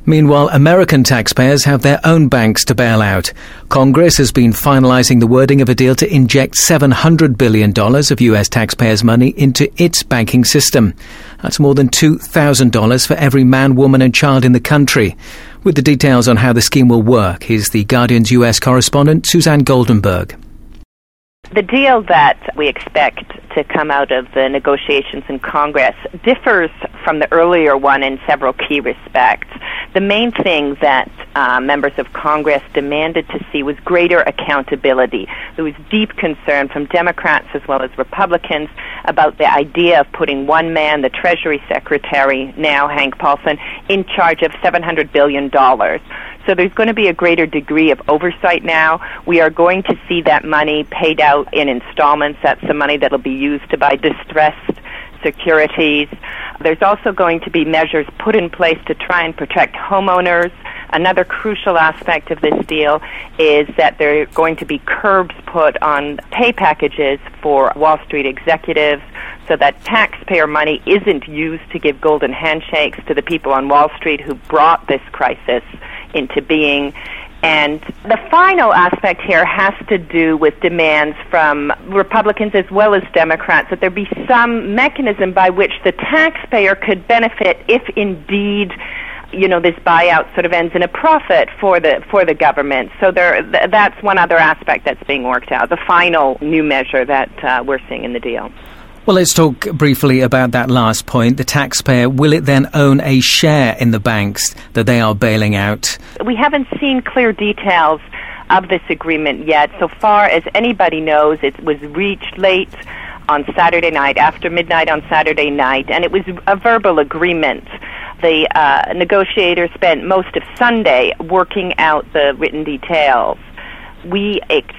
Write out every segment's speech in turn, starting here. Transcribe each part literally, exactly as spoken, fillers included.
Meanwhile, American taxpayers have their own banks to bail out. Congress has been finalising the wording of a deal to inject seven hundred billion dollars of U S taxpayers' money into its banking system. That's more than two thousand dollars for every man, woman and child in the country. With the details on how the scheme will work, here's the Guardian's U S correspondent, Suzanne Goldenberg. The deal that we expect to come out of the negotiations in Congress differs from the earlier one in several key respects. The main thing that uh, members of Congress demanded to see was greater accountability. There was deep concern from Democrats as well as Republicans about the idea of putting one man, the Treasury Secretary, now Hank Paulson, in charge of seven hundred billion dollars. So there's going to be a greater degree of oversight now. We are going to see that money paid out in installments. That's the money that will be used to buy distressed securities. There's also going to be measures put in place to try and protect homeowners. Another crucial aspect of this deal is that there are going to be curbs put on pay packages for Wall Street executives so that taxpayer money isn't used to give golden handshakes to the people on Wall Street who brought this crisis into being. And the final aspect here has to do with demands from Republicans as well as Democrats that there be some mechanism by which the taxpayer could benefit if indeed, you know, this buyout sort of ends in a profit for the for the government. So there, th- that's one other aspect that's being worked out, the final new measure that uh, we're seeing in the deal. Well, let's talk briefly about that last point. The taxpayer, will it then own a share in the banks that they are bailing out? We haven't seen clear details of this agreement yet. So far as anybody knows, it was reached late on Saturday night, after midnight on Saturday night, and it was a verbal agreement. The uh, negotiators spent most of Sunday working out the written details. We expect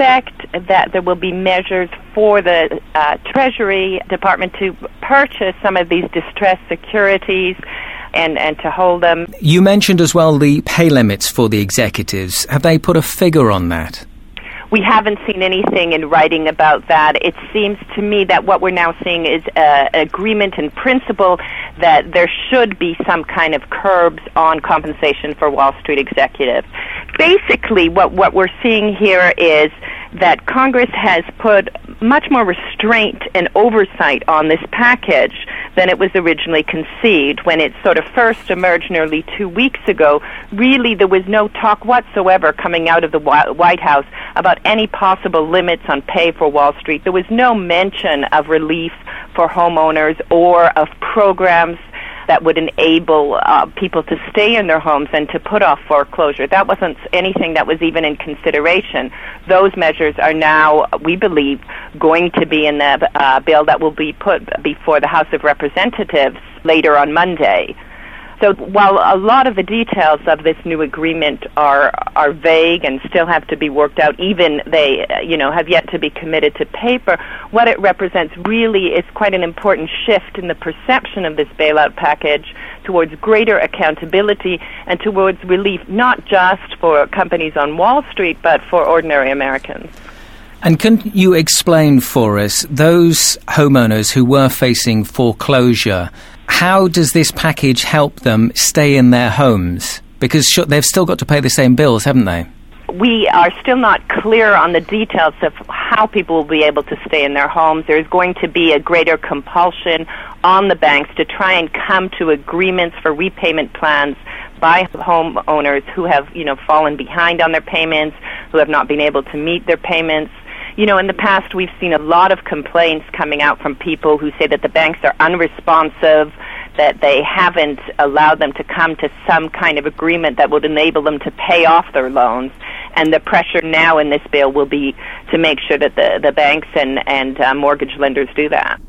that there will be measures for the uh, Treasury Department to purchase some of these distressed securities and, and to hold them. You mentioned as well the pay limits for the executives. Have they put a figure on that? We haven't seen anything in writing about that. It seems to me that what we're now seeing is an agreement in principle that there should be some kind of curbs on compensation for Wall Street executives. Basically, what, what we're seeing here is that Congress has put much more restraint and oversight on this package than it was originally conceived. When it sort of first emerged nearly two weeks ago, really there was no talk whatsoever coming out of the White House about any possible limits on pay for Wall Street. There was no mention of relief for homeowners or of programs that would enable uh, people to stay in their homes and to put off foreclosure. That wasn't anything that was even in consideration. Those measures are now, we believe, going to be in the uh, bill that will be put before the House of Representatives later on Monday. So while a lot of the details of this new agreement are are vague and still have to be worked out, even they, you know, have yet to be committed to paper, what it represents really is quite an important shift in the perception of this bailout package towards greater accountability and towards relief, not just for companies on Wall Street, but for ordinary Americans. And can you explain for us, those homeowners who were facing foreclosure, how does this package help them stay in their homes? Because sh- they've still got to pay the same bills, haven't they? We are still not clear on the details of how people will be able to stay in their homes. There's going to be a greater compulsion on the banks to try and come to agreements for repayment plans by homeowners who have, you know, fallen behind on their payments, who have not been able to meet their payments. You know, in the past, we've seen a lot of complaints coming out from people who say that the banks are unresponsive, that they haven't allowed them to come to some kind of agreement that would enable them to pay off their loans. And the pressure now in this bill will be to make sure that the, the banks and, and uh, mortgage lenders do that.